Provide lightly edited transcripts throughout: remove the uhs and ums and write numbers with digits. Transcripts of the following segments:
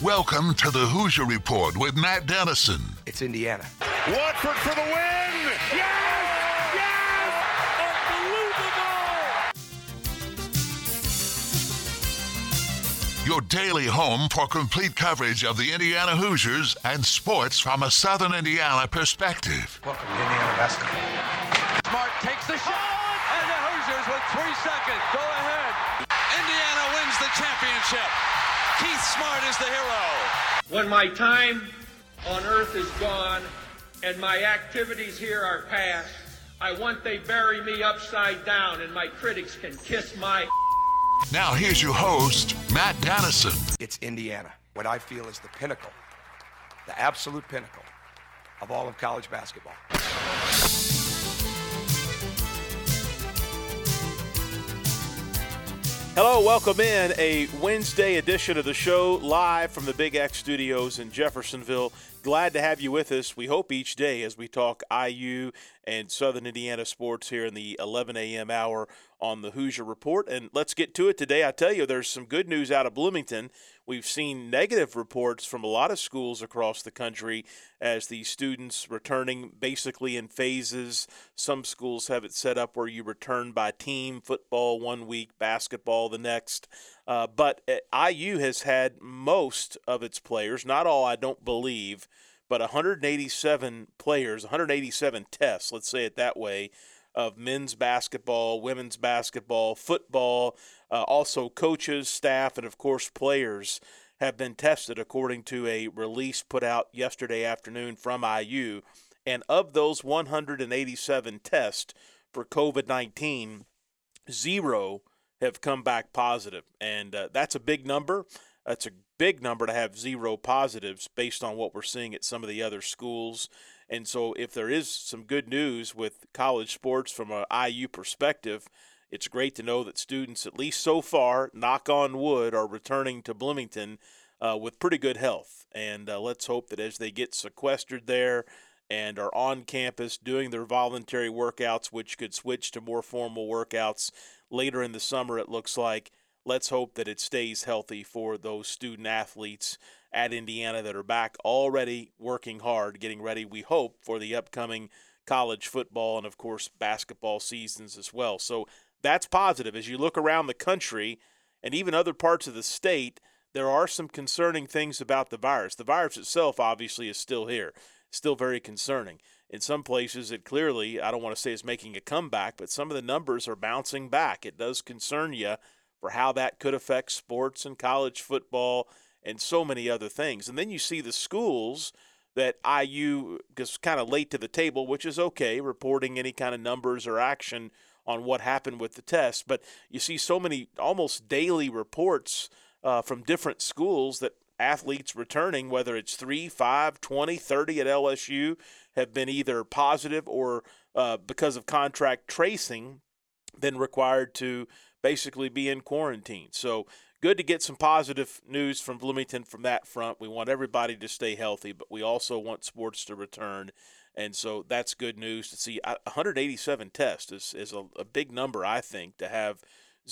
Welcome to the Hoosier Report with Matt Dennison. It's Indiana. Watford for the win! Yes! Yes! Unbelievable! Your daily home for complete coverage of the Indiana Hoosiers and sports from a Southern Indiana perspective. Welcome to Indiana basketball. Smart takes the shot, and the Hoosiers with 3 seconds go ahead. Indiana wins the championship. Keith Smart is the hero. When my time on earth is gone and my activities here are past, I want they bury me upside down and my critics can kiss my... Now here's your host, Matt Dennison. It's Indiana, what I feel is the pinnacle, the absolute pinnacle of all of college basketball. Hello, welcome in a Wednesday edition of the show live from the Big X Studios in Jeffersonville. Glad to have you with us. We hope each day as we talk IU and Southern Indiana sports here in the 11 a.m. hour on the Hoosier Report. And let's get to it today. I tell you, there's some good news out of Bloomington. We've seen negative reports from a lot of schools across the country as the students returning basically in phases. Some schools have it set up where you return by team, football 1 week, basketball the next. But IU has had most of its players, not all I don't believe, but 187 players, 187 tests, let's say it that way, of men's basketball, women's basketball, football, also coaches, staff, and, of course, players have been tested according to a release put out yesterday afternoon from IU. And of those 187 tests for COVID-19, 0 have come back positive. And that's a big number. That's a big number to have 0 positives based on what we're seeing at some of the other schools. And so if there is some good news with college sports from an IU perspective, it's great to know that students, at least so far, knock on wood, are returning to Bloomington with pretty good health. And let's hope that as they get sequestered there and are on campus doing their voluntary workouts, which could switch to more formal workouts later in the summer, it looks like, let's hope that it stays healthy for those student athletes at Indiana that are back already working hard, getting ready, we hope, for the upcoming college football and, of course, basketball seasons as well. So that's positive. As you look around the country and even other parts of the state, there are some concerning things about the virus. The virus itself, obviously, is still here, still very concerning. In some places, it clearly, I don't want to say it's making a comeback, but some of the numbers are bouncing back. It does concern you for how that could affect sports and college football and so many other things. And then you see the schools that IU is kind of late to the table, which is okay, reporting any kind of numbers or action on what happened with the test. But you see so many almost daily reports from different schools that athletes returning, whether it's 3, 5, 20, 30 at LSU, have been either positive or because of contract tracing, been required to basically be in quarantine. So good to get some positive news from Bloomington from that front. We want everybody to stay healthy, but we also want sports to return. And so that's good news to see. 187 tests is a big number, I think, to have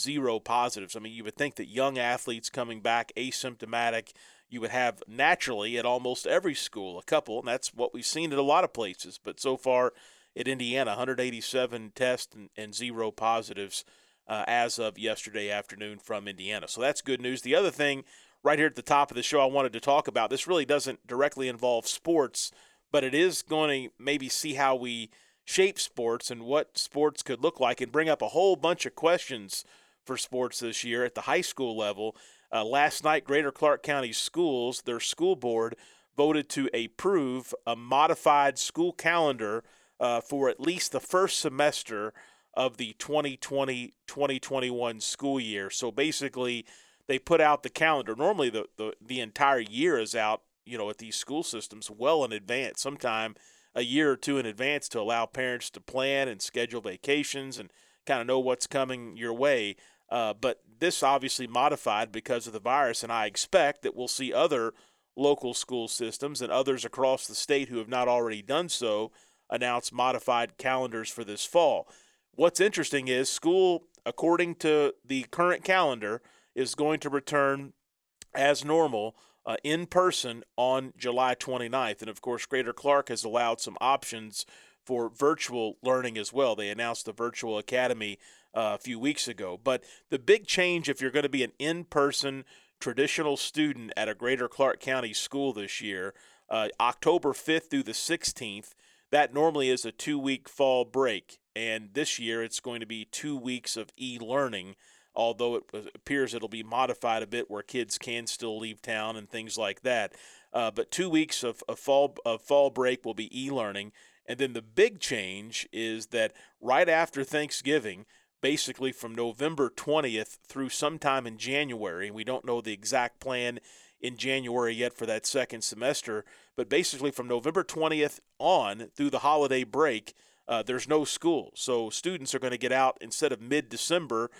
0 positives. I mean, you would think that young athletes coming back asymptomatic, you would have naturally at almost every school a couple, and that's what we've seen at a lot of places. But so far at Indiana, 187 tests and 0 positives as of yesterday afternoon from Indiana. So that's good news. The other thing right here at the top of the show I wanted to talk about, this really doesn't directly involve sports, but it is going to maybe see how we shape sports and what sports could look like and bring up a whole bunch of questions for sports this year at the high school level. Last night, Greater Clark County Schools, their school board, voted to approve a modified school calendar for at least the first semester of the 2020-2021 school year. So basically, they put out the calendar. Normally, the entire year is out, at these school systems well in advance, sometime a year or two in advance, to allow parents to plan and schedule vacations and kind of know what's coming your way. But this obviously modified because of the virus, and I expect that we'll see other local school systems and others across the state who have not already done so announce modified calendars for this fall. What's interesting is school, according to the current calendar, is going to return as normal in person on July 29th. And, of course, Greater Clark has allowed some options for virtual learning as well. They announced the Virtual Academy a few weeks ago. But the big change, if you're going to be an in-person traditional student at a Greater Clark County school this year, October 5th through the 16th, that normally is a 2-week fall break. And this year it's going to be 2 weeks of e-learning, although it appears it'll be modified a bit where kids can still leave town and things like that. But 2 weeks of fall break will be e-learning. And then the big change is that right after Thanksgiving, basically from November 20th through sometime in January, we don't know the exact plan in January yet for that second semester, but basically from November 20th on through the holiday break, there's no school. So students are going to get out instead of mid-December,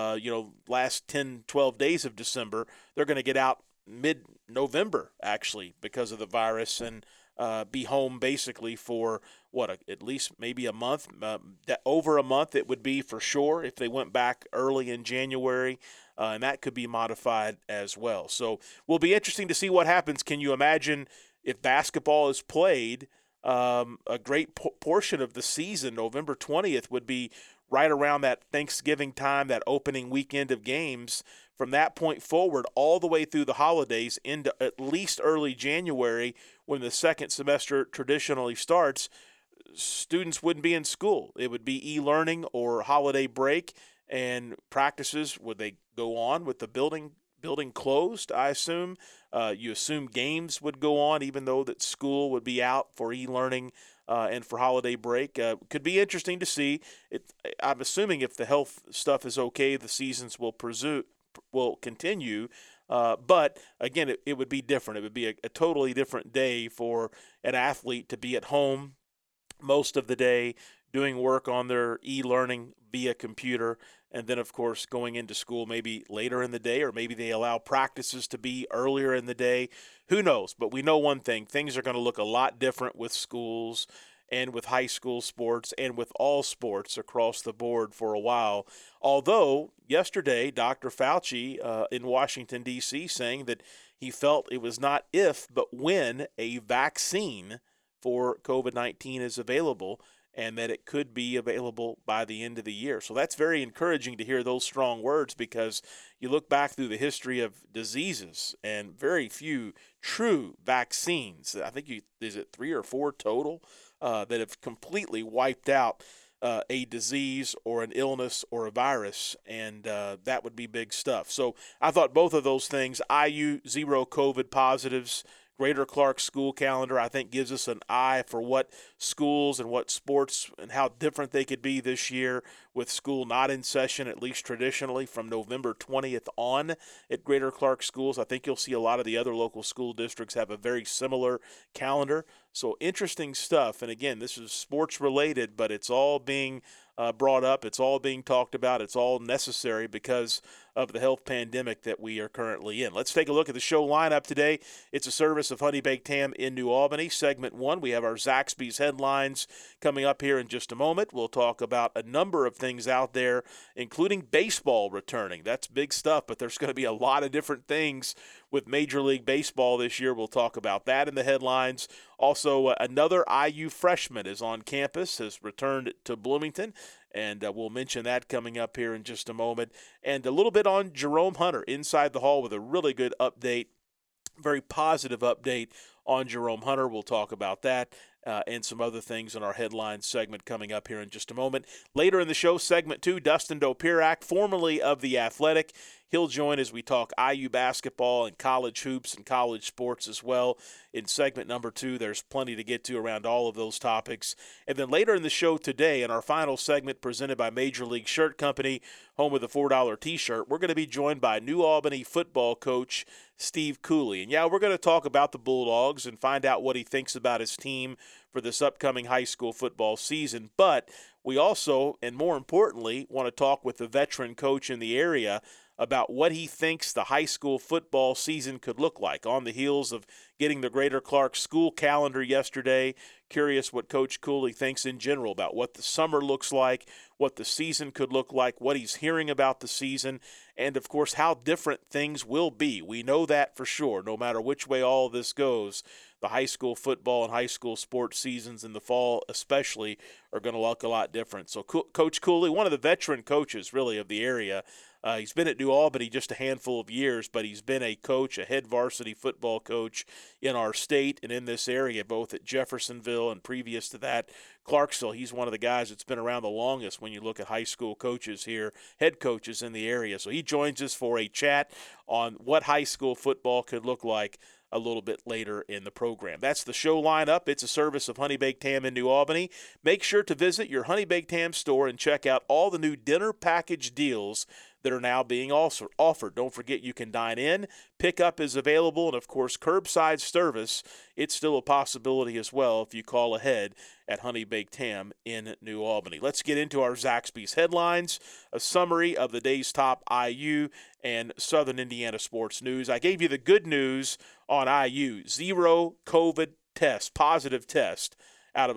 last 10, 12 days of December, they're going to get out mid-November, actually, because of the virus, and be home basically for, at least maybe a month. Over a month it would be for sure if they went back early in January, and that could be modified as well. So will be interesting to see what happens. Can you imagine if basketball is played, a great portion of the season, November 20th, would be right around that Thanksgiving time, that opening weekend of games. From that point forward, all the way through the holidays into at least early January, when the second semester traditionally starts, students wouldn't be in school. It would be e-learning or holiday break, and practices, would they go on with the building closed, I assume? You assume games would go on, even though that school would be out for e-learning and for holiday break. Could be interesting to see. I'm assuming if the health stuff is okay, the seasons will continue. But, again, it would be different. It would be a totally different day for an athlete to be at home most of the day doing work on their e-learning via computer, and then, of course, going into school maybe later in the day, or maybe they allow practices to be earlier in the day. Who knows? But we know one thing. Things are going to look a lot different with schools and with high school sports and with all sports across the board for a while. Although yesterday, Dr. Fauci in Washington, D.C., saying that he felt it was not if, but when a vaccine for COVID-19 is available, and that it could be available by the end of the year. So that's very encouraging to hear those strong words, because you look back through the history of diseases and very few true vaccines. I think is it 3 or 4 total that have completely wiped out a disease or an illness or a virus, and that would be big stuff. So I thought both of those things, IU 0 COVID positives, Greater Clark school calendar, I think gives us an eye for what schools and what sports and how different they could be this year with school not in session, at least traditionally, from November 20th on at Greater Clark schools. I think you'll see a lot of the other local school districts have a very similar calendar. So interesting stuff. And again, this is sports related, but it's all being brought up. It's all being talked about. It's all necessary because of the health pandemic that we are currently in. Let's take a look at the show lineup today. It's a service of Honey Baked Ham in New Albany. Segment 1, we have our Zaxby's headlines coming up here in just a moment. We'll talk about a number of things out there, including baseball returning. That's big stuff, but there's going to be a lot of different things with Major League Baseball this year. We'll talk about that in the headlines. Also, another IU freshman is on campus, has returned to Bloomington, and we'll mention that coming up here in just a moment. And a little bit on Jerome Hunter inside the hall with a really good update, very positive update on Jerome Hunter. We'll talk about that and some other things in our headlines segment coming up here in just a moment. Later in the show, segment 2, Dustin Dopirak, formerly of The Athletic. He'll join as we talk IU basketball and college hoops and college sports as well. In segment number 2, there's plenty to get to around all of those topics. And then later in the show today, in our final segment presented by Major League Shirt Company, home of the $4 T-shirt, we're going to be joined by New Albany football coach Steve Cooley. And, we're going to talk about the Bulldogs and find out what he thinks about his team for this upcoming high school football season. But we also, and more importantly, want to talk with the veteran coach in the area about what he thinks the high school football season could look like on the heels of getting the Greater Clark school calendar yesterday. Curious what Coach Cooley thinks in general about what the summer looks like, what the season could look like, what he's hearing about the season, and, of course, how different things will be. We know that for sure, no matter which way all of this goes. The high school football and high school sports seasons in the fall especially are going to look a lot different. So Coach Cooley, one of the veteran coaches really of the area, he's been at New Albany just a handful of years, but he's been a coach, a head varsity football coach in our state and in this area, both at Jeffersonville and previous to that, Clarksville. He's one of the guys that's been around the longest when you look at high school coaches here, head coaches in the area. So he joins us for a chat on what high school football could look like a little bit later in the program. That's the show lineup. It's a service of Honey Baked Ham in New Albany. Make sure to visit your Honey Baked Ham store and check out all the new dinner package deals that are now being also offered. Don't forget you can dine in, pickup is available, and of course curbside service. It's still a possibility as well if you call ahead at Honey Baked Ham in New Albany. Let's get into our Zaxby's headlines, a summary of the day's top IU and Southern Indiana sports news. I gave you the good news on IU, 0 COVID test, positive test out of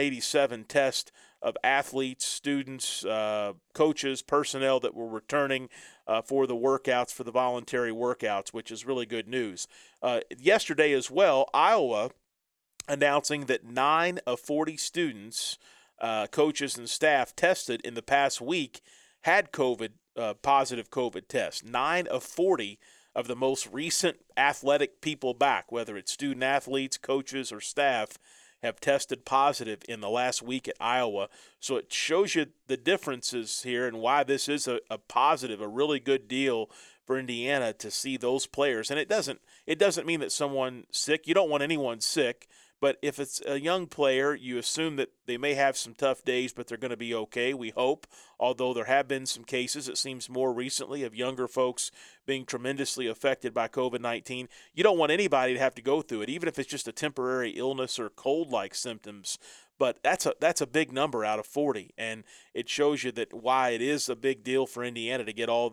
187 tests of athletes, students, coaches, personnel that were returning for the workouts, for the voluntary workouts, which is really good news. Yesterday as well, Iowa announcing that 9 of 40 students, coaches, and staff tested in the past week had COVID, positive COVID tests. 9 of 40 of the most recent athletic people back, whether it's student athletes, coaches, or staff, have tested positive in the last week at Iowa. So it shows you the differences here and why this is a positive, a really good deal for Indiana to see those players. And it doesn't mean that someone's sick. You don't want anyone sick. But if it's a young player, you assume that they may have some tough days, but they're going to be okay, we hope. Although there have been some cases, it seems more recently, of younger folks being tremendously affected by COVID-19. You don't want anybody to have to go through it, even if it's just a temporary illness or cold-like symptoms. But that's a big number out of 40, and it shows you that why it is a big deal for Indiana to get all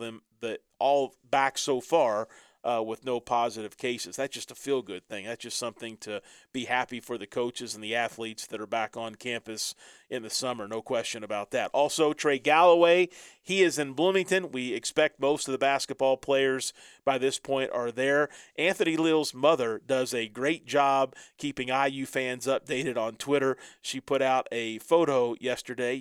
back so far. With no positive cases. That's just a feel-good thing. That's just something to be happy for the coaches and the athletes that are back on campus in the summer. No question about that. Also, Trey Galloway, he is in Bloomington. We expect most of the basketball players by this point are there. Anthony Leal's mother does a great job keeping IU fans updated on Twitter. She put out a photo yesterday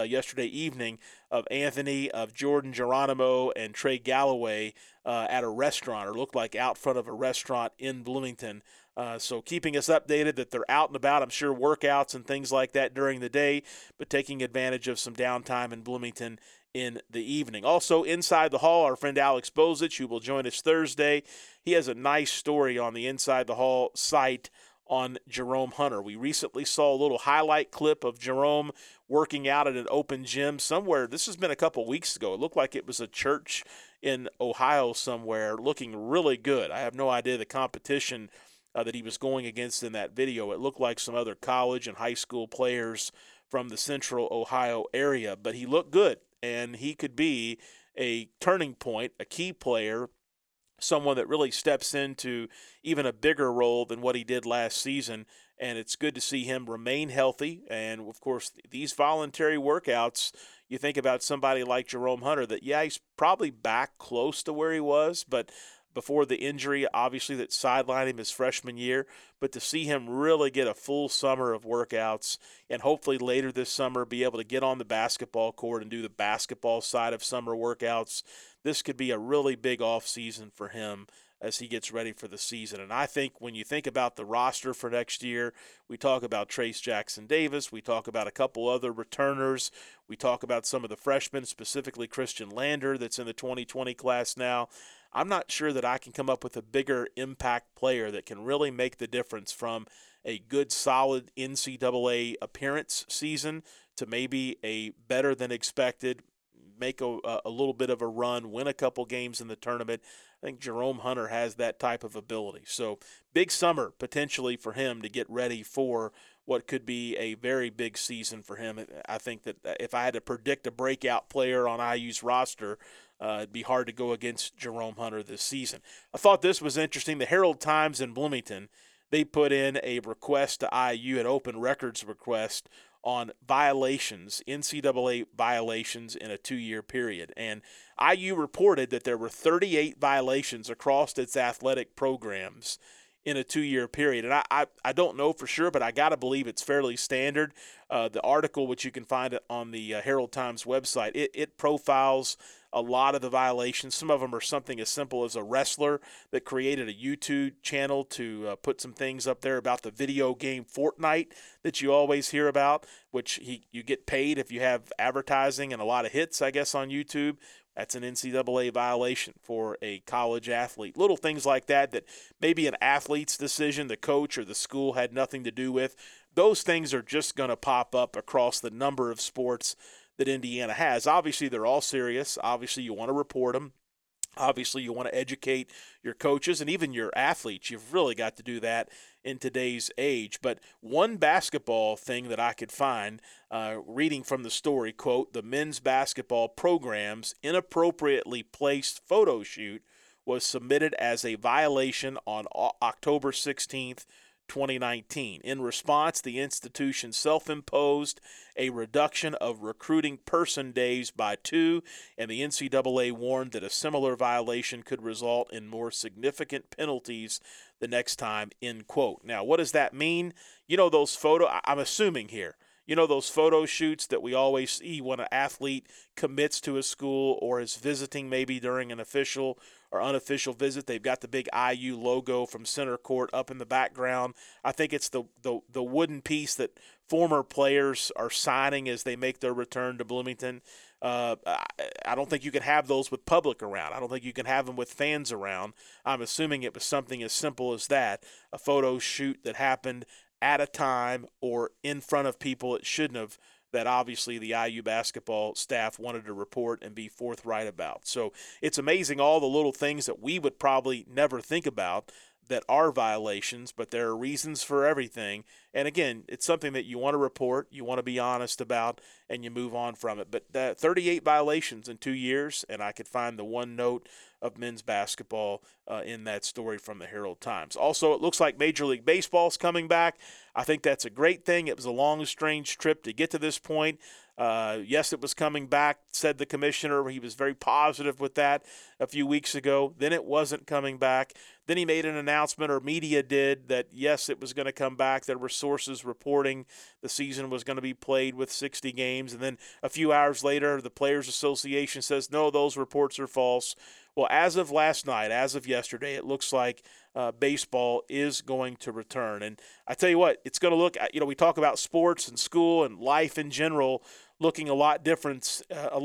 evening of Anthony, of Jordan Geronimo, and Trey Galloway at a restaurant, or looked like out front of a restaurant in Bloomington. So keeping us updated that they're out and about, I'm sure workouts and things like that during the day, but taking advantage of some downtime in Bloomington in the evening. Also, inside the hall, our friend Alex Bozich, who will join us Thursday. He has a nice story on the Inside the Hall site on Jerome Hunter. We recently saw a little highlight clip of Jerome working out at an open gym somewhere. This has been a couple weeks ago. It looked like it was a church in Ohio somewhere, looking really good. I have no idea the competition that he was going against in that video. It looked like some other college and high school players from the central Ohio area, but he looked good, and he could be a turning point, a key player, someone that really steps into even a bigger role than what he did last season. And it's good to see him remain healthy. And, of course, these voluntary workouts, you think about somebody like Jerome Hunter that, yeah, he's probably back close to where he was, but before the injury, obviously, that sidelined him his freshman year. But to see him really get a full summer of workouts and hopefully later this summer be able to get on the basketball court and do the basketball side of summer workouts, this could be a really big offseason for him as he gets ready for the season. And I think when you think about the roster for next year, we talk about Trace Jackson-Davis, we talk about a couple other returners, we talk about some of the freshmen, specifically Christian Lander that's in the 2020 class now. I'm not sure that I can come up with a bigger impact player that can really make the difference from a good, solid NCAA appearance season to maybe a better than expected, make a little bit of a run, win a couple games in the tournament. I think Jerome Hunter has that type of ability. So big summer potentially for him to get ready for what could be a very big season for him. I think that if I had to predict a breakout player on IU's roster, It'd be hard to go against Jerome Hunter this season. I thought this was interesting. The Herald-Times in Bloomington, they put in a request to IU, an open records request on violations, NCAA violations in a 2-year period. And IU reported that there were 38 violations across its athletic programs in a 2-year period. And I don't know for sure, but I got to believe it's fairly standard. The article, which you can find on the Herald-Times website, it profiles a lot of the violations. Some of them are something as simple as a wrestler that created a YouTube channel to put some things up there about the video game Fortnite that you always hear about, which you get paid if you have advertising and a lot of hits, I guess, on YouTube. That's an NCAA violation for a college athlete. Little things like that maybe an athlete's decision, the coach or the school had nothing to do with. Those things are just going to pop up across the number of sports that Indiana has. Obviously, they're all serious. Obviously, you want to report them. Obviously, you want to educate your coaches and even your athletes. You've really got to do that in today's age. But one basketball thing that I could find, reading from the story, quote, the men's basketball program's inappropriately placed photo shoot was submitted as a violation on October 16th, 2019. In response, the institution self-imposed a reduction of recruiting person days by 2, and the NCAA warned that a similar violation could result in more significant penalties the next time, end quote. Now, what does that mean? You know those I'm assuming here, you know those photo shoots that we always see when an athlete commits to a school or is visiting maybe during an official or unofficial visit. They've got the big IU logo from center court up in the background. I think it's the wooden piece that former players are signing as they make their return to Bloomington. I don't think you can have those with public around. I don't think you can have them with fans around. I'm assuming it was something as simple as that, a photo shoot that happened at a time or in front of people it shouldn't have, that obviously the IU basketball staff wanted to report and be forthright about. So it's amazing all the little things that we would probably never think about that are violations, but there are reasons for everything. And again, it's something that you want to report, you want to be honest about, and you move on from it. But 38 violations in 2 years, and I could find the one note of men's basketball in that story from the Herald-Times. Also, it looks like Major League Baseball is coming back. I think that's a great thing. It was a long, strange trip to get to this point. Yes, it was coming back, said the commissioner. He was very positive with that a few weeks ago. Then it wasn't coming back. Then he made an announcement, or media did, that yes, it was going to come back. There were sources reporting the season was going to be played with 60 games. And then a few hours later, the Players Association says, no, those reports are false. Well, as of last night, as of yesterday, it looks like baseball is going to return. And I tell you what, it's going to look, we talk about sports and school and life in general looking a lot different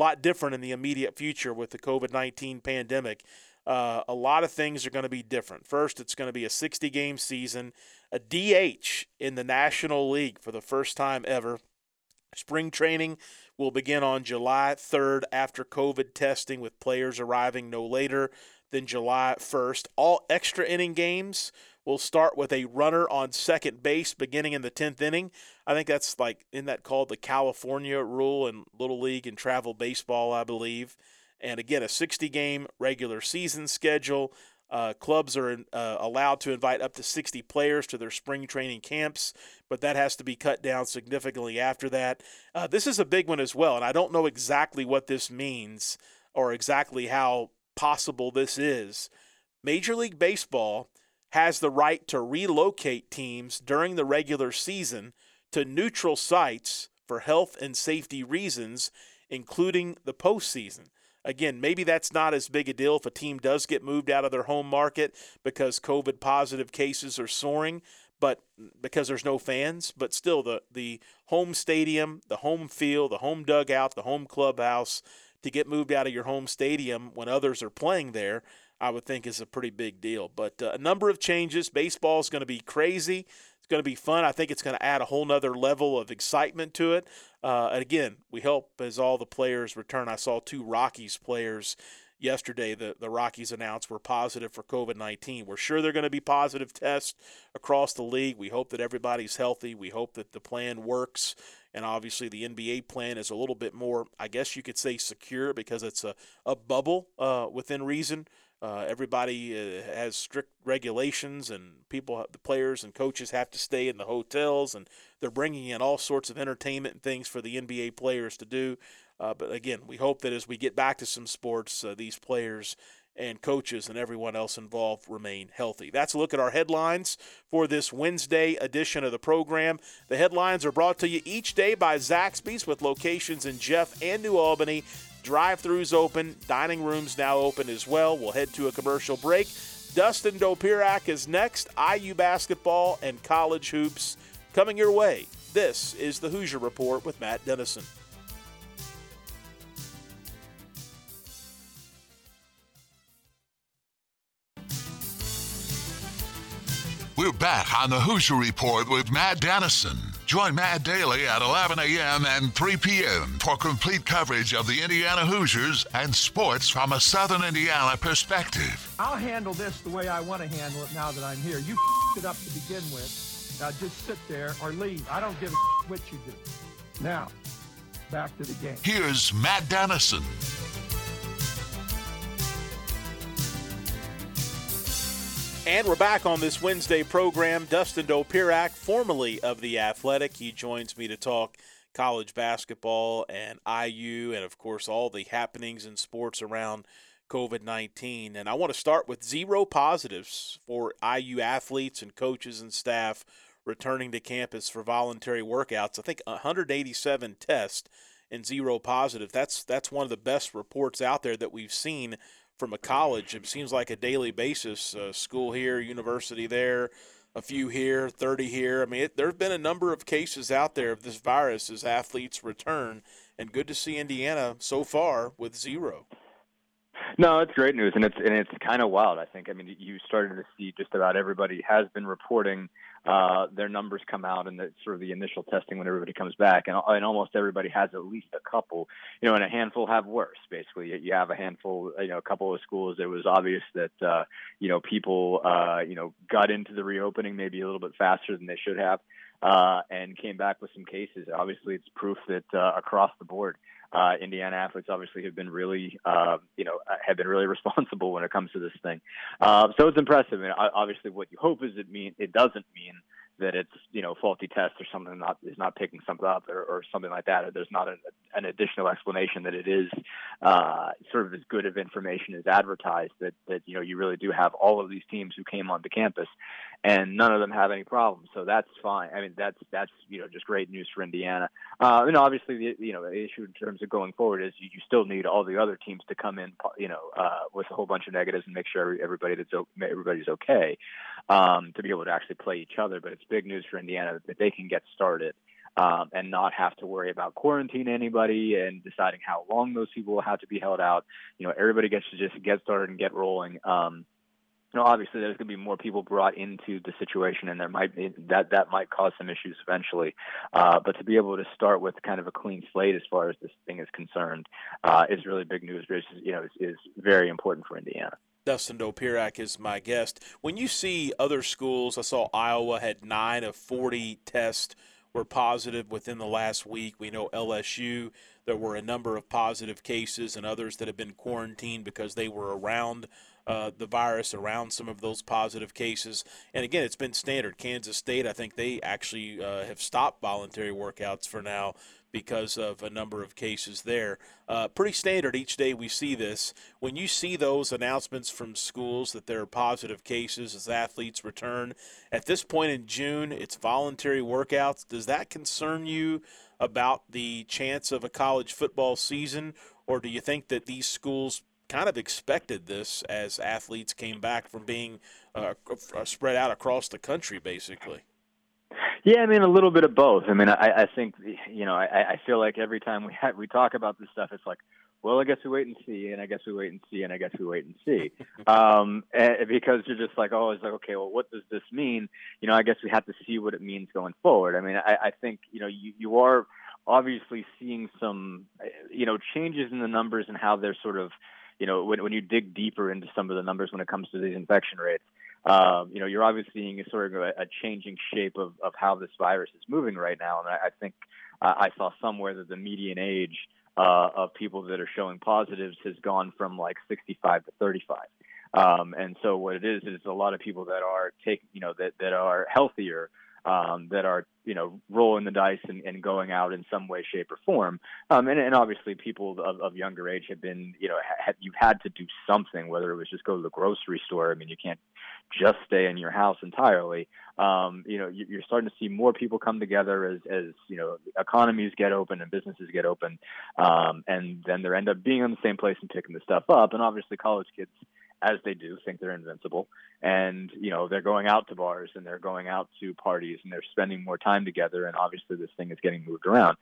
in the immediate future with the COVID-19 pandemic. A lot of things are going to be different. First, it's going to be a 60-game season, a DH in the National League for the first time ever. Spring training will begin on July 3rd after COVID testing, with players arriving no later than July 1st. All extra inning games will start with a runner on second base beginning in the 10th inning. I think that's isn't that called the California rule in Little League and travel baseball, I believe. And again, a 60-game regular season schedule. Clubs are allowed to invite up to 60 players to their spring training camps, but that has to be cut down significantly after that. This is a big one as well, and I don't know exactly what this means or exactly how possible this is. Major League Baseball has the right to relocate teams during the regular season to neutral sites for health and safety reasons, including the postseason. Again, maybe that's not as big a deal if a team does get moved out of their home market because COVID-positive cases are soaring, but because there's no fans. But still, the home stadium, the home field, the home dugout, the home clubhouse, to get moved out of your home stadium when others are playing there, I would think is a pretty big deal. But a number of changes. Baseball is going to be crazy. It's going to be fun. I think it's going to add a whole nother level of excitement to it. And again, we hope as all the players return. I saw 2 Rockies players yesterday the Rockies announced were positive for COVID-19. We're sure they're going to be positive tests across the league. We hope that everybody's healthy. We hope that the plan works. And obviously the NBA plan is a little bit more, I guess you could say, secure because it's a bubble within reason. Everybody has strict regulations, and the players and coaches have to stay in the hotels, and they're bringing in all sorts of entertainment and things for the NBA players to do. But again, we hope that as we get back to some sports, these players and coaches and everyone else involved remain healthy. That's a look at our headlines for this Wednesday edition of the program. The headlines are brought to you each day by Zaxby's with locations in Jeff and New Albany. Drive-thrus open, dining rooms now open as well. We'll head to a commercial break. Dustin Dopirak is next. IU basketball and college hoops coming your way. This is the Hoosier Report with Matt Dennison. We're back on the Hoosier Report with Matt Dennison. Join Matt daily at 11 a.m. and 3 p.m. for complete coverage of the Indiana Hoosiers and sports from a Southern Indiana perspective. I'll handle this the way I want to handle it now that I'm here. You it up to begin with. Now just sit there or leave. I don't give a what you do. Now, back to the game. Here's Matt Dennison. And we're back on this Wednesday program. Dustin Dopirak, formerly of The Athletic. He joins me to talk college basketball and IU and, of course, all the happenings in sports around COVID-19. And I want to start with 0 positives for IU athletes and coaches and staff returning to campus for voluntary workouts. I think 187 tests and 0 positive. That's one of the best reports out there that we've seen from a college. It seems like a daily basis, school here, university there, a few here, 30 here. I mean, there have been a number of cases out there of this virus as athletes return, and good to see Indiana so far with 0. No, it's great news, and it's kind of wild, I think. I mean, you started to see just about everybody has been reporting their numbers come out and sort of the initial testing when everybody comes back, and almost everybody has at least a couple, and a handful have worse. Basically, you have a handful, a couple of schools. It was obvious that people got into the reopening maybe a little bit faster than they should have, and came back with some cases. Obviously, it's proof that across the board, Indiana athletes obviously have been really, have been really responsible when it comes to this thing. So it's impressive. And obviously, what you hope is it doesn't mean that it's faulty test or something is not picking something up or something like that. Or there's not an additional explanation that it is sort of as good of information as advertised. That you really do have all of these teams who came onto campus, and none of them have any problems. So that's fine. I mean, that's just great news for Indiana. And obviously, the issue in terms of going forward is you still need all the other teams to come in, with a whole bunch of negatives and make sure everybody's okay, to be able to actually play each other. But it's big news for Indiana that they can get started and not have to worry about quarantining anybody and deciding how long those people will have to be held out. Everybody gets to just get started and get rolling. Obviously there's going to be more people brought into the situation, and there might be that might cause some issues eventually. But to be able to start with kind of a clean slate as far as this thing is concerned is really big news. Is very important for Indiana. Dustin Dopirak is my guest. When you see other schools, I saw Iowa had 9 of 40 tests were positive within the last week. We know LSU, there were a number of positive cases and others that have been quarantined because they were around the virus, around some of those positive cases. And again, it's been standard. Kansas State, I think they actually have stopped voluntary workouts for now because of a number of cases there. Pretty standard each day we see this. When you see those announcements from schools that there are positive cases as athletes return, at this point in June, it's voluntary workouts. Does that concern you about the chance of a college football season, or do you think that these schools kind of expected this as athletes came back from being spread out across the country, basically? Yeah, I mean, a little bit of both. I mean, I think, I feel like every time we talk about this stuff, it's like, well, I guess we wait and see, and I guess we wait and see, and I guess we wait and see. Because you're just like, it's like, okay, well, what does this mean? I guess we have to see what it means going forward. I mean, I think, you are obviously seeing some, changes in the numbers and how they're sort of, when you dig deeper into some of the numbers when it comes to these infection rates, you're obviously seeing sort of a changing shape of how this virus is moving right now. And I think I saw somewhere that the median age of people that are showing positives has gone from like 65 to 35. And so what it is a lot of people that are that are healthier, that are, rolling the dice and going out in some way, shape, or form. And obviously people of younger age have been, you've had to do something, whether it was just go to the grocery store. I mean, you can't just stay in your house entirely. You're starting to see more people come together as economies get open and businesses get open. And then they end up being in the same place and picking the stuff up. And obviously college kids, as they do, think they're invincible. And, they're going out to bars and they're going out to parties and they're spending more time together. And obviously this thing is getting moved around.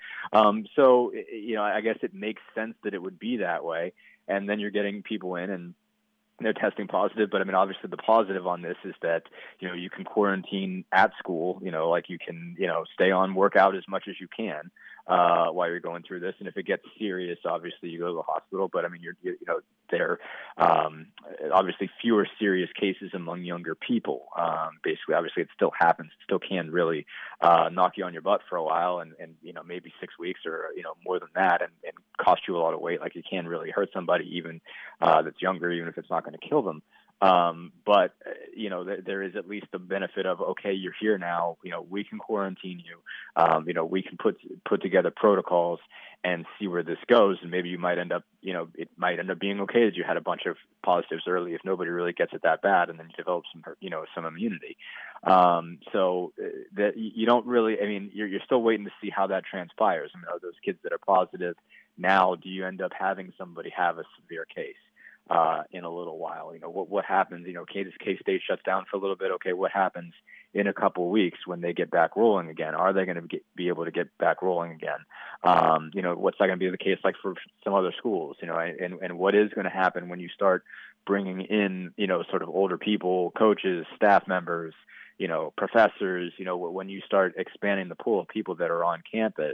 I guess it makes sense that it would be that way. And then you're getting people in and they're testing positive. But I mean, obviously the positive on this is that, you can quarantine at school, like you can, stay on, work out as much as you can while you're going through this. And if it gets serious, obviously you go to the hospital. But I mean, there are obviously fewer serious cases among younger people. Basically, obviously it still happens. It still can really knock you on your butt for a while and maybe 6 weeks or, more than that and cost you a lot of weight. Like it can really hurt somebody even that's younger, even if it's not going to kill them. But there is at least the benefit of, okay, you're here now, we can quarantine you, we can put together protocols and see where this goes. And maybe you might end up, it might end up being okay that you had a bunch of positives early if nobody really gets it that bad, and then you develop some immunity. So that you don't really, I mean, you're still waiting to see how that transpires. I mean, are those kids that are positive now, do you end up having somebody have a severe case? In a little while, what happens, K-State shuts down for a little bit. Okay, what happens in a couple of weeks when they get back rolling again? Are they going to be able to get back rolling again? What's that going to be the case like for some other schools, and what is going to happen when you start bringing in, sort of older people, coaches, staff members, professors, when you start expanding the pool of people that are on campus,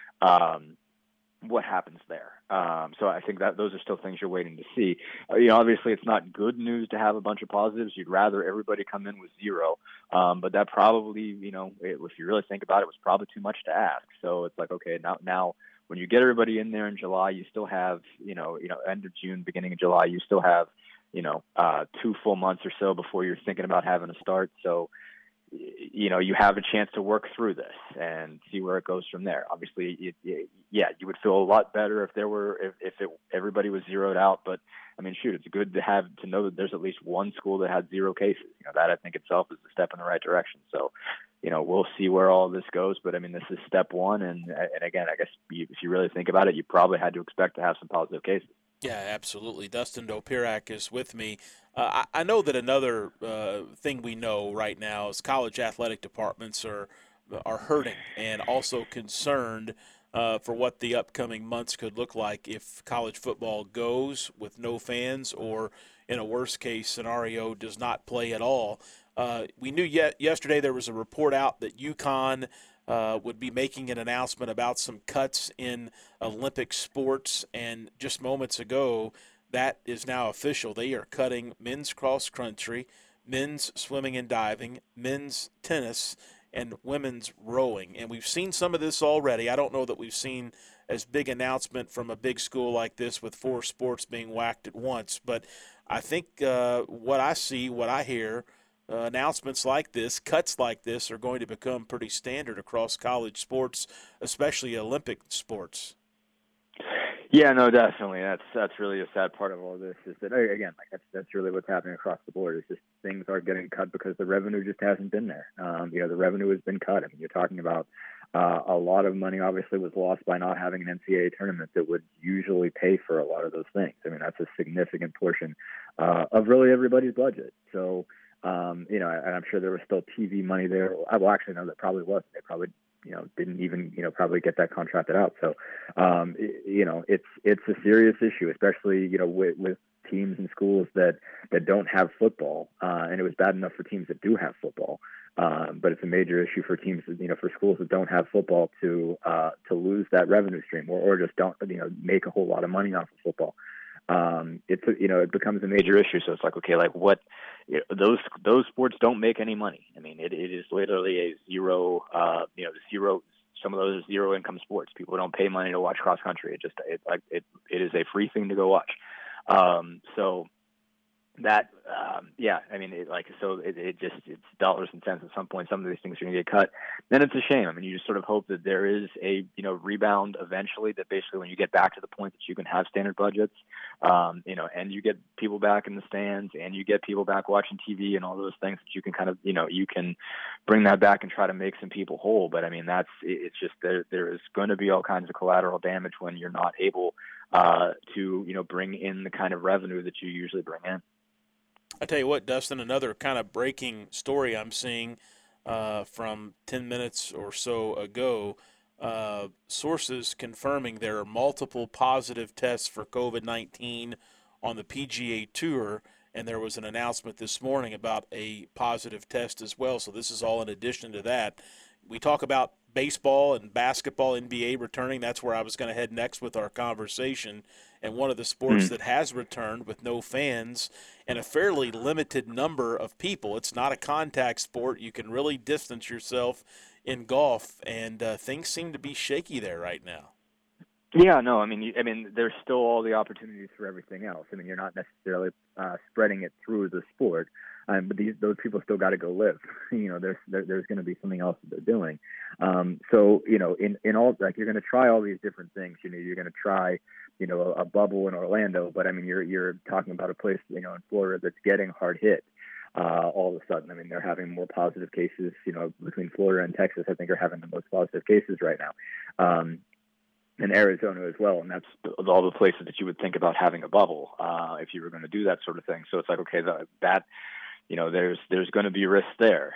what happens there? So I think that those are still things you're waiting to see. Obviously it's not good news to have a bunch of positives. You'd rather everybody come in with zero. But that probably, if you really think about it, was probably too much to ask. So it's like, okay, now when you get everybody in there in July, you still have, end of June, beginning of July, you still have, 2 full months or so before you're thinking about having to start. So, you have a chance to work through this and see where it goes from there. Obviously, you would feel a lot better if everybody was zeroed out. But I mean, shoot, it's good to know that there's at least one school that had 0 cases. That I think itself is a step in the right direction. So, we'll see where all this goes. But I mean, this is step one. And again, I guess if you really think about it, you probably had to expect to have some positive cases. Yeah, absolutely. Dustin Dopirak is with me. I know that another thing we know right now is college athletic departments are hurting and also concerned for what the upcoming months could look like if college football goes with no fans or, in a worst-case scenario, does not play at all. We knew yesterday there was a report out that UConn would be making an announcement about some cuts in Olympic sports, and just moments ago, that is now official. They are cutting men's cross country, men's swimming and diving, men's tennis, and women's rowing. And we've seen some of this already. I don't know that we've seen as big announcement from a big school like this with 4 sports being whacked at once. But I think what I see, what I hear, announcements like this, cuts like this, are going to become pretty standard across college sports, especially Olympic sports. Yeah, no, definitely. That's really a sad part of all this is that, again, that's really what's happening across the board. It's just things are getting cut because the revenue just hasn't been there. The revenue has been cut. I mean, you're talking about a lot of money obviously was lost by not having an NCAA tournament that would usually pay for a lot of those things. I mean, that's a significant portion of really everybody's budget. So, and I'm sure there was still TV money there. Well, actually, no, there probably wasn't. They probably, didn't even, probably get that contracted out. So, it's a serious issue, especially, with teams and schools that don't have football. And it was bad enough for teams that do have football. But it's a major issue for teams, for schools that don't have football to lose that revenue stream or just don't, make a whole lot of money off of football. it becomes a major issue. So it's like, okay, like what, those sports don't make any money. I mean, it is literally a zero. Some of those are zero income sports. People don't pay money to watch cross country. It is a free thing to go watch. So that, it's dollars and cents. At some point, some of these things are going to get cut. Then it's a shame. I mean, you just sort of hope that there is a, rebound eventually, that basically when you get back to the point that you can have standard budgets, and you get people back in the stands and you get people back watching TV and all those things, that you can kind of, you can bring that back and try to make some people whole. But I mean, it's just, there is going to be all kinds of collateral damage when you're not able to, bring in the kind of revenue that you usually bring in. I tell you what, Dustin, another kind of breaking story I'm seeing from 10 minutes or so ago, sources confirming there are multiple positive tests for COVID-19 on the PGA Tour, and there was an announcement this morning about a positive test as well. So this is all in addition to that. We talk about baseball and basketball, NBA returning. That's where I was going to head next with our conversation. And one of the sports that has returned with no fans and a fairly limited number of people. It's not a contact sport. You can really distance yourself in golf, and things seem to be shaky there right now. Yeah, no, I mean, there's still all the opportunities for everything else. I mean, you're not necessarily spreading it through the sport, but those people still got to go live. There's going to be something else that they're doing. So, in all, like, you're going to try all these different things. You're going to try, a bubble in Orlando, but I mean, you're talking about a place, in Florida that's getting hard hit. All of a sudden, I mean, they're having more positive cases. Between Florida and Texas, I think are having the most positive cases right now. And Arizona as well, and that's all the places that you would think about having a bubble if you were going to do that sort of thing. So it's like, okay, there's going to be risk there.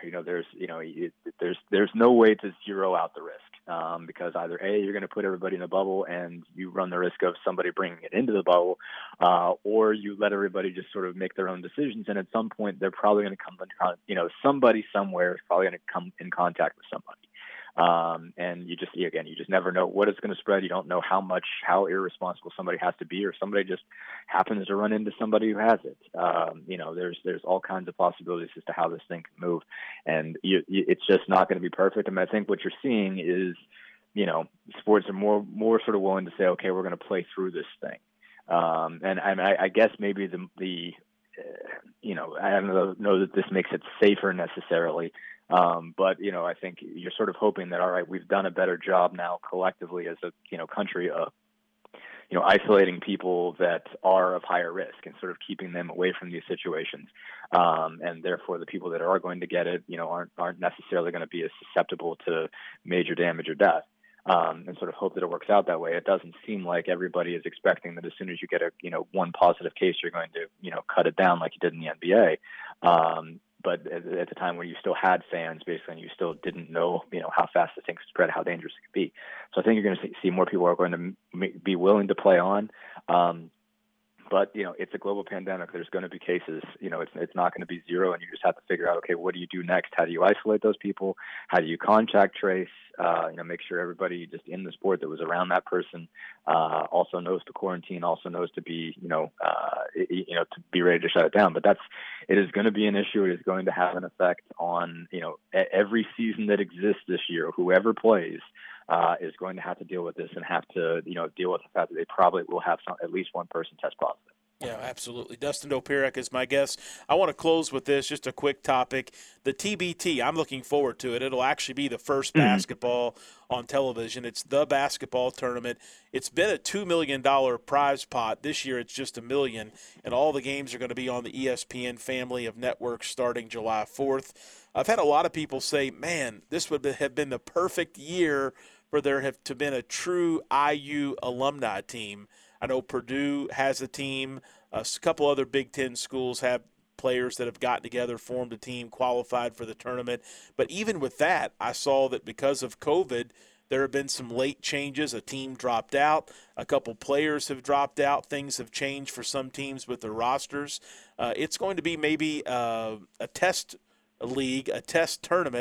There's no way to zero out the risk because either A, you're going to put everybody in a bubble and you run the risk of somebody bringing it into the bubble, or you let everybody just sort of make their own decisions. And at some point, they're probably going to come, somebody somewhere is probably going to come in contact with somebody. And you just never know what it's going to spread. You don't know how irresponsible somebody has to be, or somebody just happens to run into somebody who has it. There's all kinds of possibilities as to how this thing can move, and it's just not going to be perfect. I mean, I think what you're seeing is, sports are more sort of willing to say, okay, we're going to play through this thing. And I guess maybe I don't know that this makes it safer necessarily. But I think you're sort of hoping that, all right, we've done a better job now collectively as a, country of, isolating people that are of higher risk and sort of keeping them away from these situations. And therefore the people that are going to get it, aren't necessarily going to be as susceptible to major damage or death. And sort of hope that it works out that way. It doesn't seem like everybody is expecting that as soon as you get one positive case, you're going to, cut it down like you did in the NBA. But at the time when you still had fans, basically, and you still didn't know, how fast the thing could spread, how dangerous it could be. So I think you're going to see more people are going to be willing to play on. But, it's a global pandemic. There's going to be cases. It's not going to be zero, and you just have to figure out, okay, what do you do next? How do you isolate those people? How do you contact trace? Make sure everybody just in the sport that was around that person also knows to quarantine, also knows to be, to be ready to shut it down. But it is going to be an issue. It is going to have an effect on, every season that exists this year. Whoever plays is going to have to deal with this and have to, deal with the fact that they probably will have at least one person test positive. Yeah, absolutely. Dustin Dopirak is my guest. I want to close with this, just a quick topic. The TBT, I'm looking forward to it. It'll actually be the first basketball on television. It's the basketball tournament. It's been a $2 million prize pot. This year it's just $1 million, and all the games are going to be on the ESPN family of networks starting July 4th. I've had a lot of people say, man, this would have been the perfect year for there to have been a true IU alumni team. I know Purdue has a team. A couple other Big Ten schools have players that have gotten together, formed a team, qualified for the tournament. But even with that, I saw that because of COVID, there have been some late changes. A team dropped out. A couple players have dropped out. Things have changed for some teams with their rosters. It's going to be maybe a test league, a test tournament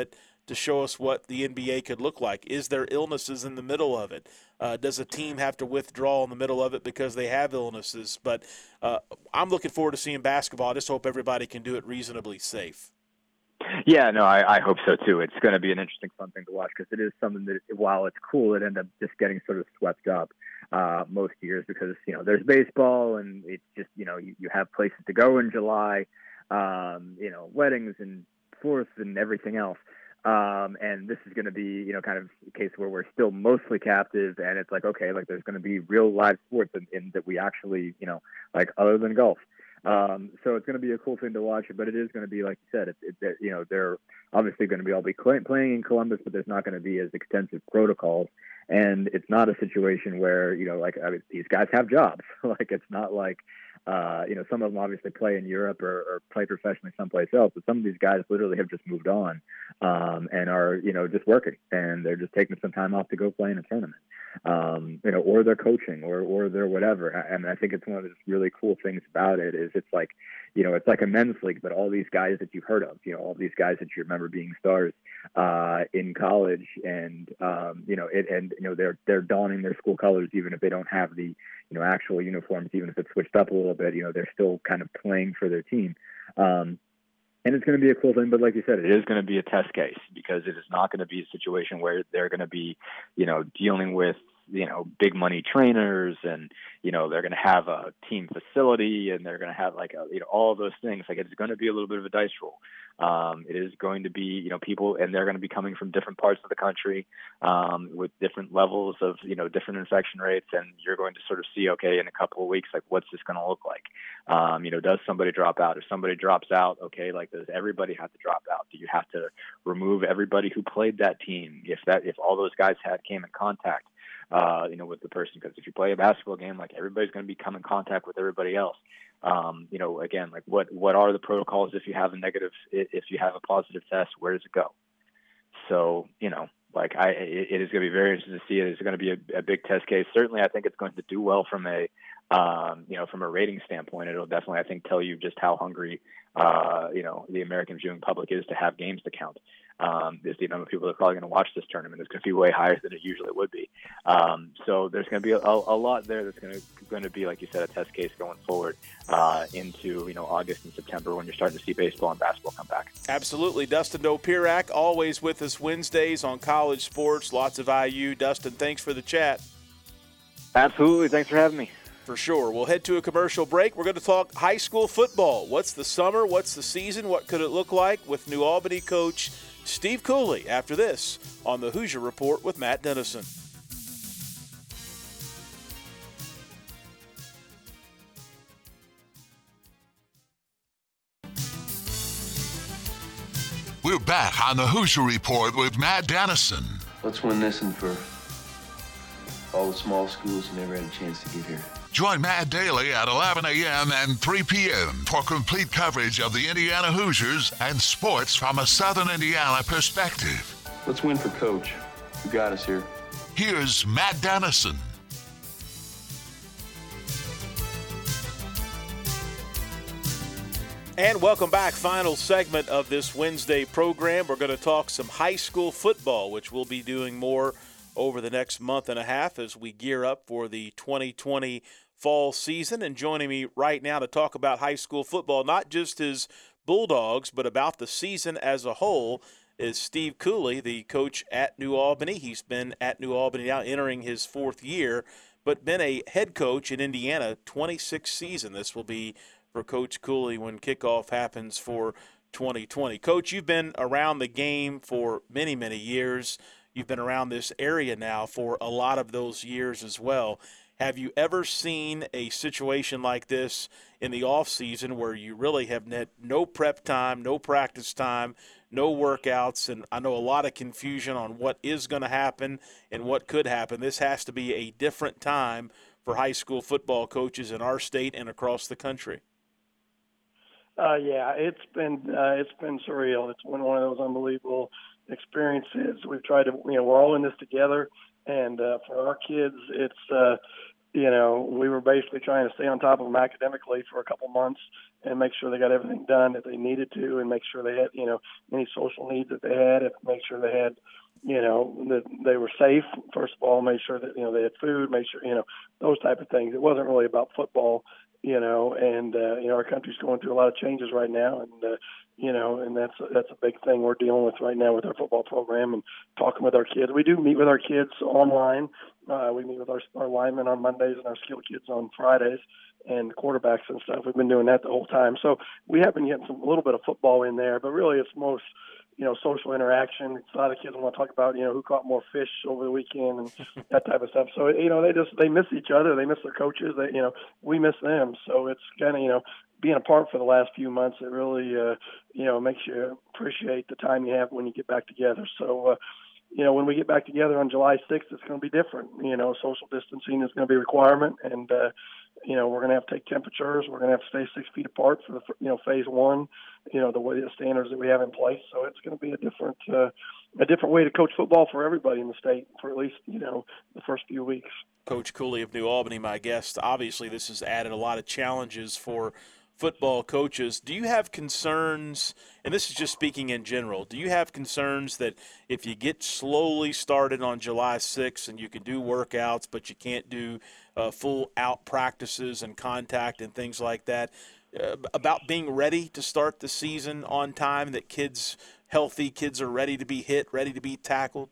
to show us what the NBA could look like. Is there illnesses in the middle of it? Does a team have to withdraw in the middle of it because they have illnesses? But I'm looking forward to seeing basketball. I just hope everybody can do it reasonably safe. Yeah, no, I hope so too. It's going to be an interesting, fun thing to watch because it is something that, while it's cool, it ends up just getting sort of swept up most years because, there's baseball and it's just, you have places to go in July, weddings and 4th and everything else. And this is going to be, kind of a case where we're still mostly captive and it's like, okay, like there's going to be real live sports in that we actually, like other than golf. So it's going to be a cool thing to watch, but it is going to be, like you said, they're obviously going to all be playing in Columbus, but there's not going to be as extensive protocols. And it's not a situation where, these guys have jobs. Like, it's not like, some of them obviously play in Europe or play professionally someplace else, but some of these guys literally have just moved on, and are, just working, and they're just taking some time off to go play in a tournament. Or they're coaching or they're whatever. And I think it's one of the really cool things about it is it's like, it's like a men's league, but all these guys that you've heard of, all these guys that you remember being stars, in college and, they're donning their school colors, even if they don't have the, actual uniforms, even if it's switched up a little bit, they're still kind of playing for their team. And it's going to be a cool thing, but like you said, it is going to be a test case because it is not going to be a situation where they're going to be, dealing with, big money trainers and, they're going to have a team facility and they're going to have all of those things. Like, it's going to be a little bit of a dice roll. It is going to be, people, and they're going to be coming from different parts of the country, with different levels of, different infection rates. And you're going to sort of see, okay, in a couple of weeks, like, what's this going to look like? Does somebody drop out? If somebody drops out, okay, like, does everybody have to drop out? Do you have to remove everybody who played that team? If all those guys came in contact, with the person, because if you play a basketball game, like, everybody's going to be come in contact with everybody else. Again, like, what are the protocols if you have if you have a positive test, where does it go? So, it is going to be very interesting to see it. It's going to be a big test case. Certainly, I think it's going to do well from a rating standpoint. It'll definitely, I think, tell you just how hungry, the American viewing public is to have games to count. Is the number of people that are probably going to watch this tournament is going to be way higher than it usually would be. So there's going to be a lot there that's going to be, like you said, a test case going forward into August and September when you're starting to see baseball and basketball come back. Absolutely. Dustin Dopirak, always with us Wednesdays on College Sports. Lots of IU. Dustin, thanks for the chat. Absolutely. Thanks for having me. For sure. We'll head to a commercial break. We're going to talk high school football. What's the summer? What's the season? What could it look like with New Albany coach Steve Cooley after this on the Hoosier Report with Matt Dennison. We're back on the Hoosier Report with Matt Dennison. Let's win this and for all the small schools who never had a chance to get here. Join Matt daily at 11 a.m. and 3 p.m. for complete coverage of the Indiana Hoosiers and sports from a Southern Indiana perspective. Let's win for Coach, who got us here. Here's Matt Dennison. And welcome back. Final segment of this Wednesday program. We're going to talk some high school football, which we'll be doing more over the next month and a half as we gear up for the 2020 fall season. And joining me right now to talk about high school football, not just his Bulldogs, but about the season as a whole, is Steve Cooley, the coach at New Albany. He's been at New Albany now entering his fourth year, but been a head coach in Indiana 26 season. This will be for Coach Cooley when kickoff happens for 2020. Coach, you've been around the game for many, many years. You've been around this area now for a lot of those years as well. Have you ever seen a situation like this in the off season where you really have had no prep time, no practice time, no workouts, and I know a lot of confusion on what is going to happen and what could happen? This has to be a different time for high school football coaches in our state and across the country. Yeah, it's been surreal. It's been one of those unbelievable experiences. We've tried to, we're all in this together, and for our kids, it's we were basically trying to stay on top of them academically for a couple months and make sure they got everything done that they needed to, and make sure they had, any social needs that they had, and make sure they had, that they were safe, first of all, make sure that, they had food, make sure, those type of things. It wasn't really about football, and our country's going through a lot of changes right now, and, and that's a big thing we're dealing with right now with our football program and talking with our kids. We do meet with our kids online. We meet with our linemen on Mondays and our skill kids on Fridays, and quarterbacks and stuff. We've been doing that the whole time. So we have been getting a little bit of football in there, but really it's most, social interaction. A lot of kids want to talk about, who caught more fish over the weekend and that type of stuff. So, they miss each other. They miss their coaches. We miss them. So it's kind of, being apart for the last few months, it really, makes you appreciate the time you have when you get back together. So, when we get back together on July 6th, it's going to be different. Social distancing is going to be a requirement, and we're going to have to take temperatures. We're going to have to stay 6 feet apart for the phase one. The standards that we have in place. So it's going to be a different way to coach football for everybody in the state for at least the first few weeks. Coach Cooley of New Albany, my guest. Obviously, this has added a lot of challenges for football coaches. Do you have concerns, and this is just speaking in general, do you have concerns that if you get slowly started on July 6th and you can do workouts but you can't do full out practices and contact and things like that, about being ready to start the season on time, that healthy kids are ready to be hit, ready to be tackled?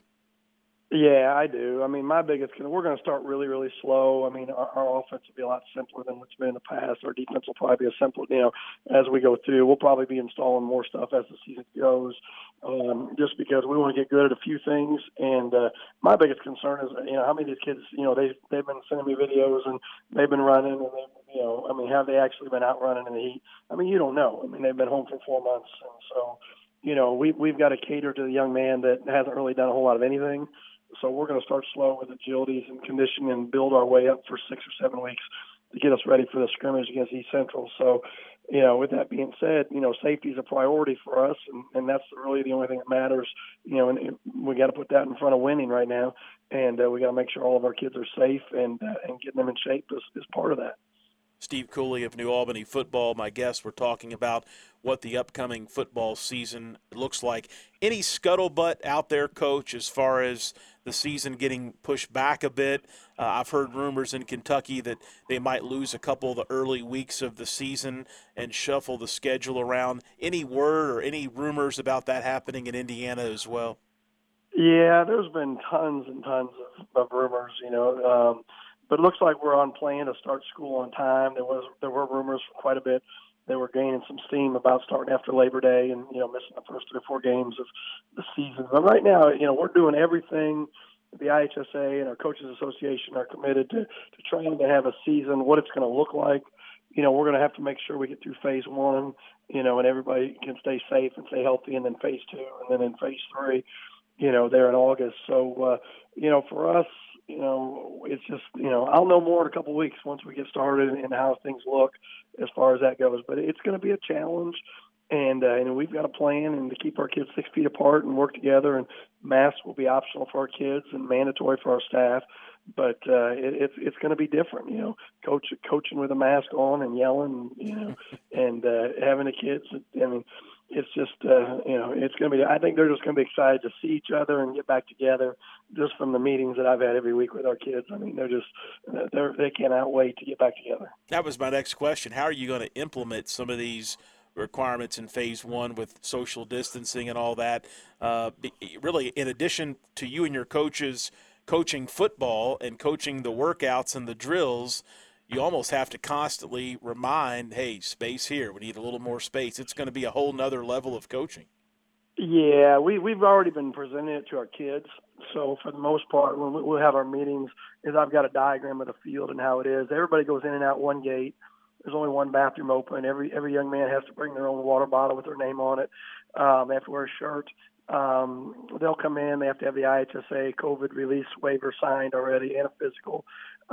Yeah, I do. I mean, my biggest concern, we're going to start really, really slow. I mean, our offense will be a lot simpler than what's been in the past. Our defense will probably be a simpler, as we go through. We'll probably be installing more stuff as the season goes, just because we want to get good at a few things. And my biggest concern is, how many of these kids, they've been sending me videos and they've been running, and have they actually been out running in the heat? I mean, you don't know. I mean, they've been home for 4 months, and so, we've got to cater to the young man that hasn't really done a whole lot of anything. So we're going to start slow with agilities and conditioning and build our way up for 6 or 7 weeks to get us ready for the scrimmage against East Central. So, with that being said, safety is a priority for us, and that's really the only thing that matters. And we got to put that in front of winning right now, and we got to make sure all of our kids are safe, and getting them in shape is part of that. Steve Cooley of New Albany football, my guest. We're talking about what the upcoming football season looks like. Any scuttlebutt out there, Coach, as far as the season getting pushed back a bit? I've heard rumors in Kentucky that they might lose a couple of the early weeks of the season and shuffle the schedule around. Any word or any rumors about that happening in Indiana as well? Yeah, there's been tons and tons of rumors, but it looks like we're on plan to start school on time. There were rumors for quite a bit. They were gaining some steam about starting after Labor Day and, missing the first 3 or 4 games of the season. But right now, we're doing everything. The IHSA and our Coaches Association are committed to trying to have a season, what it's going to look like. We're going to have to make sure we get through phase one, and everybody can stay safe and stay healthy, and then phase 2, and then in phase 3, there in August. So, for us, it's just, I'll know more in a couple of weeks once we get started and how things look as far as that goes. But it's going to be a challenge, and we've got a plan and to keep our kids 6 feet apart and work together. And masks will be optional for our kids and mandatory for our staff. But it's going to be different, coaching with a mask on and yelling, and having the kids. I mean, it's just, it's going to be, I think they're just going to be excited to see each other and get back together just from the meetings that I've had every week with our kids. I mean, they cannot wait to get back together. That was my next question. How are you going to implement some of these requirements in phase 1 with social distancing and all that? Really, in addition to you and your coaches coaching football and coaching the workouts and the drills, you almost have to constantly remind, hey, space here. We need a little more space. It's going to be a whole nother level of coaching. Yeah, we've already been presenting it to our kids. So for the most part, when we'll have our meetings, I've got a diagram of the field and how it is. Everybody goes in and out one gate. There's only one bathroom open. Every young man has to bring their own water bottle with their name on it. They have to wear a shirt. They'll come in. They have to have the IHSA COVID release waiver signed already and a physical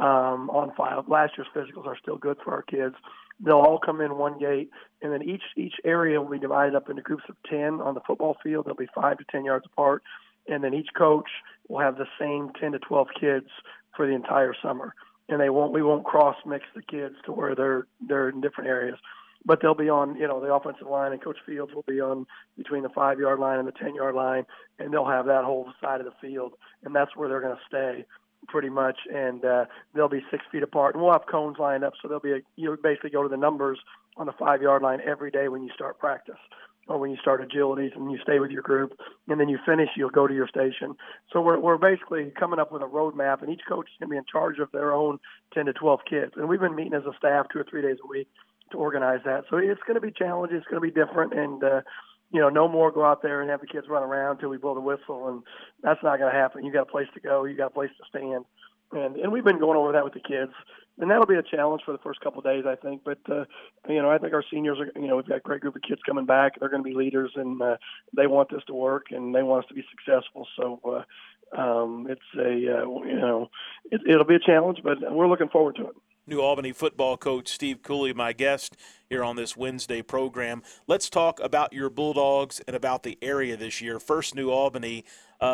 on file. Last year's physicals are still good for our kids. They'll all come in one gate, and then each area will be divided up into groups of 10 on the football field. They'll be 5 to 10 yards apart, and then each coach will have the same 10 to 12 kids for the entire summer. and we won't cross mix the kids to where they're in different areas. But they'll be on, the offensive line, and Coach Fields will be on between the 5-yard line and the 10-yard line, and they'll have that whole side of the field, and that's where they're going to stay pretty much. And they'll be 6 feet apart, and we'll have cones lined up, so you'll basically go to the numbers on the 5-yard line every day when you start practice or when you start agilities, and you stay with your group, and then you finish, you'll go to your station. So we're basically coming up with a roadmap, and each coach is going to be in charge of their own 10 to 12 kids. And we've been meeting as a staff 2 or 3 days a week to organize that. So it's going to be challenging. It's going to be different. And, no more go out there and have the kids run around until we blow the whistle. And that's not going to happen. You got a place to go. You got a place to stand. And we've been going over that with the kids. And that'll be a challenge for the first couple of days, I think. But, I think our seniors are, we've got a great group of kids coming back. They're going to be leaders, and they want this to work, and they want us to be successful. So it'll be a challenge, but we're looking forward to it. New Albany football coach Steve Cooley, my guest here on this Wednesday program. Let's talk about your Bulldogs and about the area this year. First, New Albany,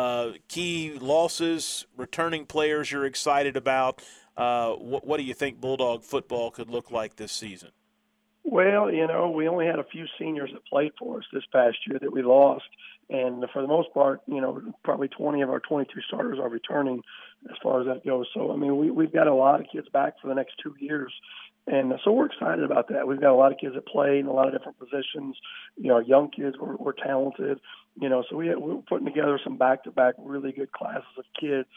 key losses, returning players you're excited about. What do you think Bulldog football could look like this season? Well, we only had a few seniors that played for us this past year that we lost. And for the most part, probably 20 of our 22 starters are returning as far as that goes. So, we've got a lot of kids back for the next 2 years. And so we're excited about that. We've got a lot of kids that play in a lot of different positions. Our young kids were talented. So we're putting together some back-to-back really good classes of kids.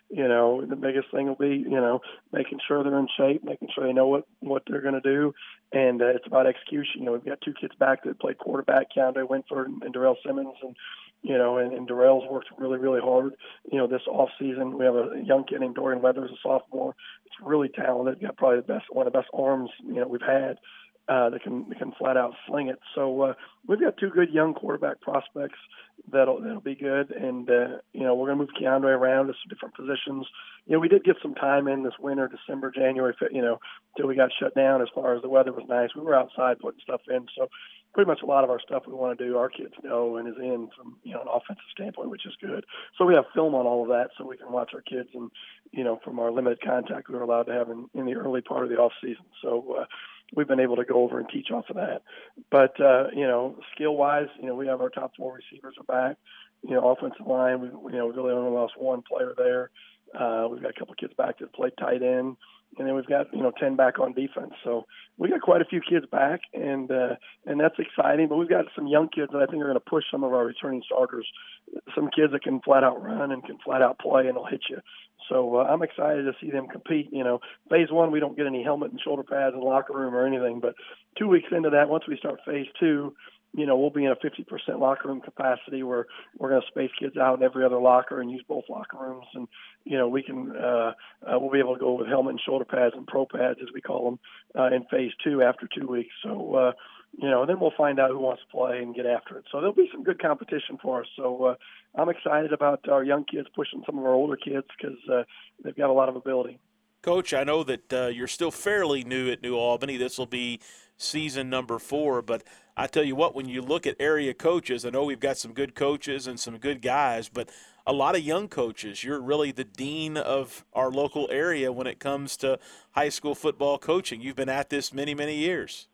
The biggest thing will be, making sure they're in shape, making sure they know what they're going to do. And it's about execution. We've got 2 kids back that played quarterback, Keandre Winford and Darrell Simmons. And Darrell's worked really, really hard. This off season, we have a young kid named Dorian Weathers, a sophomore. It's really talented. Got probably one of the best arms, we've had. That can flat out sling it. So we've got 2 good young quarterback prospects that'll be good, and we're going to move Keandre around to some different positions. We did get some time in this winter, December, January, till we got shut down. As far as the weather was nice, we were outside putting stuff in. So pretty much a lot of our stuff we want to do, our kids know and is in from an offensive standpoint, which is good. So we have film on all of that, so we can watch our kids and from our limited contact we were allowed to have in the early part of the off season. So we've been able to go over and teach off of that. But, skill-wise, we have our top 4 receivers are back. Offensive line, we really only lost 1 player there. We've got a couple of kids back that play tight end. And then we've got, 10 back on defense. So we got quite a few kids back, and that's exciting. But we've got some young kids that I think are going to push some of our returning starters, some kids that can flat-out run and can flat-out play, and they'll hit you. So I'm excited to see them compete. Phase 1, we don't get any helmet and shoulder pads in the locker room or anything. But 2 weeks into that, once we start phase 2, we'll be in a 50% locker room capacity where we're going to space kids out in every other locker and use both locker rooms. And, we can, we'll be able to go with helmet and shoulder pads and pro pads, as we call them, in phase 2 after 2 weeks. So, then we'll find out who wants to play and get after it. So there'll be some good competition for us. So I'm excited about our young kids pushing some of our older kids because they've got a lot of ability. Coach, I know that you're still fairly new at New Albany. This will be season number 4, but I tell you what, when you look at area coaches, I know we've got some good coaches and some good guys, but a lot of young coaches. You're really the dean of our local area when it comes to high school football coaching. You've been at this many, many years.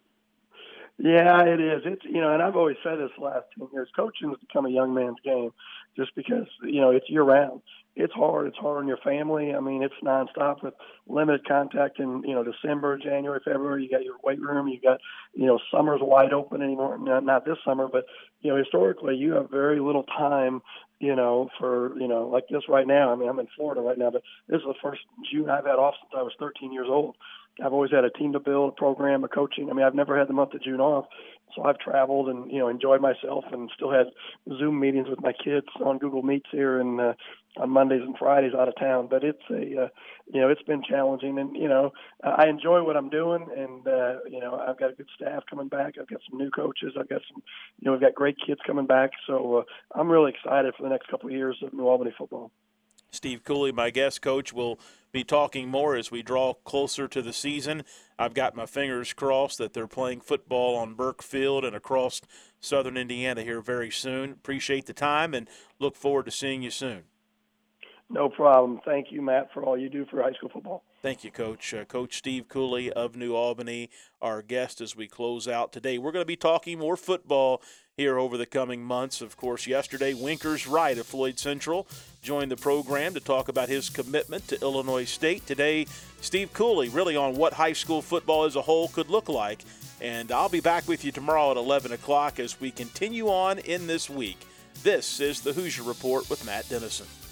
Yeah, it is. It's and I've always said this the last 10 years, coaching has become a young man's game just because, it's year round. It's hard. It's hard on your family. It's nonstop with limited contact in, December, January, February. You got your weight room. You got, summer's wide open anymore. Not this summer, but, historically you have very little time, for, like this right now. I'm in Florida right now, but this is the first June I've had off since I was 13 years old. I've always had a team to build, a program, a coaching. I've never had the month of June off. So I've traveled and, enjoyed myself and still had Zoom meetings with my kids on Google Meets here and on Mondays and Fridays out of town. But it's it's been challenging. And, I enjoy what I'm doing. And, I've got a good staff coming back. I've got some new coaches. I've got some, we've got great kids coming back. So I'm really excited for the next couple of years of New Albany football. Steve Cooley, my guest coach, will be talking more as we draw closer to the season. I've got my fingers crossed that they're playing football on Burke Field and across southern Indiana here very soon. Appreciate the time and look forward to seeing you soon. No problem. Thank you, Matt, for all you do for high school football. Thank you, Coach. Coach Steve Cooley of New Albany, our guest as we close out today. We're going to be talking more football here over the coming months. Of course, yesterday, Winkers Wright of Floyd Central joined the program to talk about his commitment to Illinois State. Today, Steve Cooley really on what high school football as a whole could look like. And I'll be back with you tomorrow at 11 o'clock as we continue on in this week. This is the Hoosier Report with Matt Dennison.